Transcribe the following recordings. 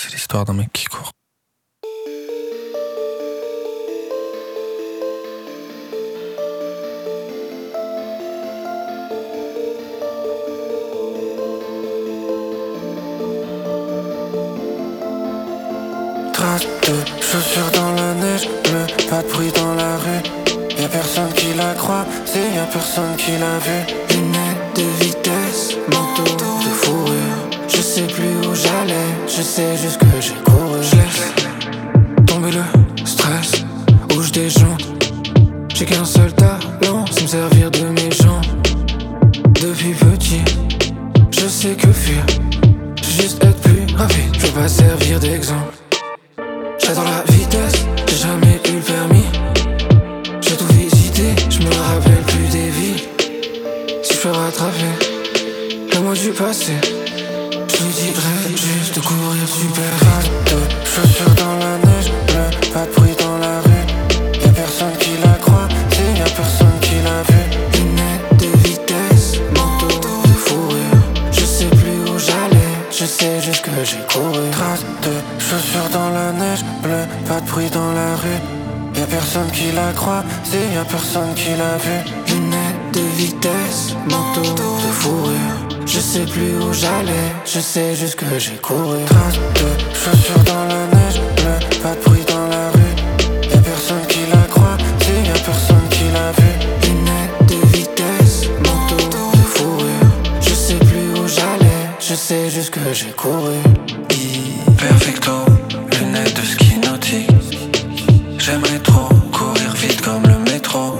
C'est l'histoire d'un mec qui court. Trace de chaussures dans la neige, bleu, pas de bruit dans la rue. Y'a personne qui la croit, y'a personne qui l'a vu. Lunettes de vitesse, manteau de fourrure. Je sais plus où j'allais, je sais juste que j'ai couru. Je laisse tomber le stress, bouge des jantes. J'ai qu'un seul talent, c'est me servir de mes jambes. Depuis petit, je sais que fuir, juste être plus rapide, je veux pas servir d'exemple. J'adore la vitesse, j'ai jamais eu le permis. J'ai tout visité, je me rappelle plus des vies. Si je peux rattraper le mois du passé, je lui dirais juste de courir super vite. De chaussures dans la neige, bleu, pas de bruit dans la rue. Y'a personne qui la croit, y'a personne qui l'a vu. Lunettes de vitesse, manteau de fourrure. Je sais plus où j'allais, je sais juste que j'ai couru. Trace de chaussures dans la neige, bleu, pas de bruit dans la rue. Y'a personne qui la croit, y'a personne qui l'a vu. Lunettes de vitesse, manteau de fourrure. Je sais plus où j'allais, je sais juste que j'ai couru. Trace de chaussures dans la neige, bleu, pas de bruit dans la rue. Y'a personne qui la croit, y'a personne qui l'a vu. Lunettes de vitesse, manteau de fourrure. Je sais plus où j'allais, je sais juste que j'ai couru. Perfecto, lunettes de ski nautique. J'aimerais trop courir vite comme le métro.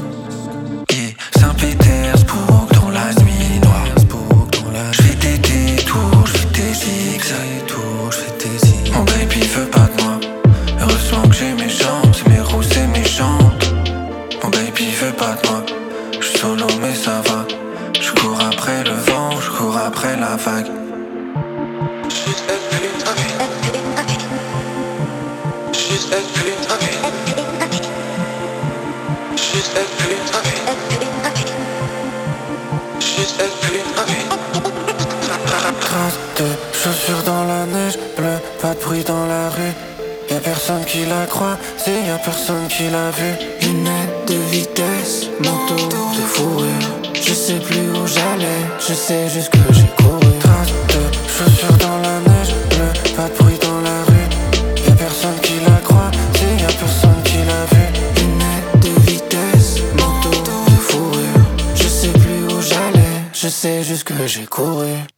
Saint-Pétersbourg dans la nuit noire. J'fais des détours, j'fais des zigzags. Mon baby veut pas de moi. Heureusement que j'ai mes jambes, c'est mes roues, c'est mes jantes. Mon baby veut pas de moi. J'suis solo mais ça va. J'cours après le vent, j'cours après la vague. Juste être plus rapide. Juste être plus rapide. Juste être plus rapide. Juste être plus rapide. Trace de chaussures dans la neige, bleu, pas de bruit dans la rue. Y'a personne qui la croit, y'a personne qui l'a vu. Lunettes de vitesse, manteau de fourrure. Je sais plus où j'allais, je sais juste que j'ai couru. Trace de chaussures dans la neige, bleu, pas de bruit dans la rue. Y'a personne qui la croit, y'a personne qui l'a vu. Lunettes de vitesse, manteau de fourrure. Je sais plus où j'allais, je sais juste que j'ai couru.